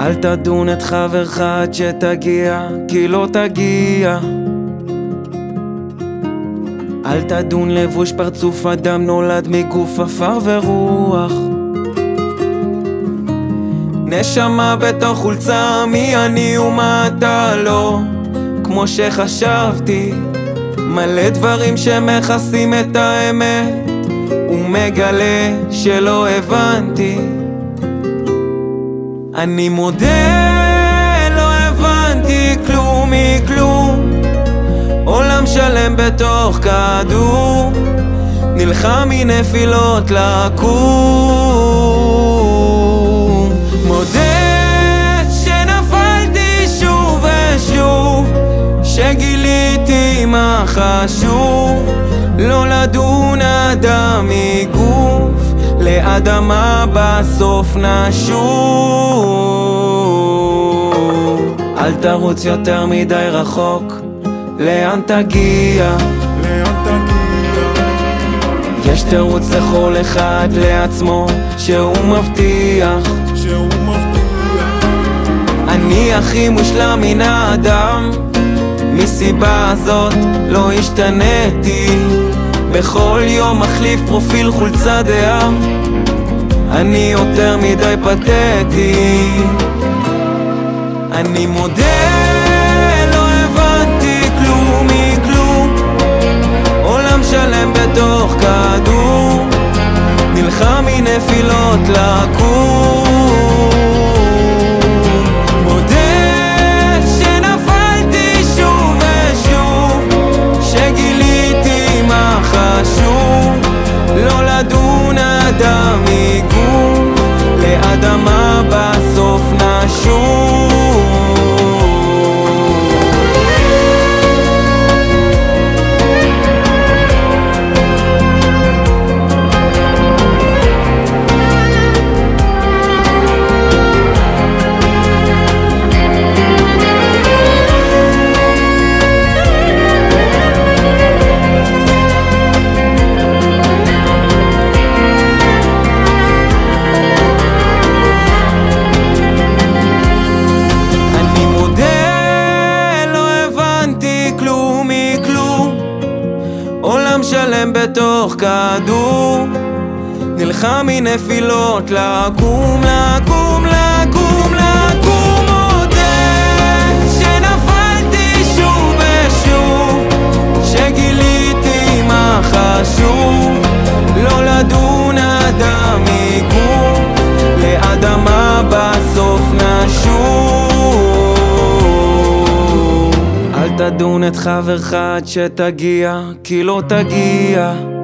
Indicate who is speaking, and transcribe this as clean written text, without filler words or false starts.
Speaker 1: אל תדון את חברך עד שתגיע, כי לא תגיע. אל תדון לבוש פרצוף אדם, נולד מגוף עפר ורוח. נשמה בתוך חולצה, מי אני ומה אתה לא, כמו שחשבתי. מלא דברים שמכסים את האמת, ומגלה שלא הבנתי. אני מודה, לא הבנתי כלום מכלום. עולם שלם בתוך כדור, נלחם מנפילות לקום. מודה שנפלתי שוב ושוב, שגיליתי מה חשוב. לא לדון אדם מגוף, לאדמה בסוף נשוב. אל תרוץ יותר מדי רחוק, לאן תגיע? יש תירוץ לכל אחד לעצמו שהוא מבטיח. אני הכי מושלם מן האדם, מסיבה הזאת לא השתניתי. בכל יום מחליף פרופיל חולצה דעה, אני יותר מדי פתטי. אני מודה, לא הבנתי כלום מכלום. עולם שלם בתוך כדור, נלחם מנפילות לקום. מודה שנפלתי שוב ושוב, שגיליתי מה חשוב. לא לדון אדם מגוף, לאדמה בסוף נשוב. עולם שלם בתוך כדור, נלחם מנפילות לקום, לקום, לקום, לקום. מודה שנפלתי שוב ושוב, שגיליתי מה חשוב. לא לדון אדם מגוף, לאדמה בסוף נשוב. אל תדון את חברך עד שתגיע, כי לא תגיע.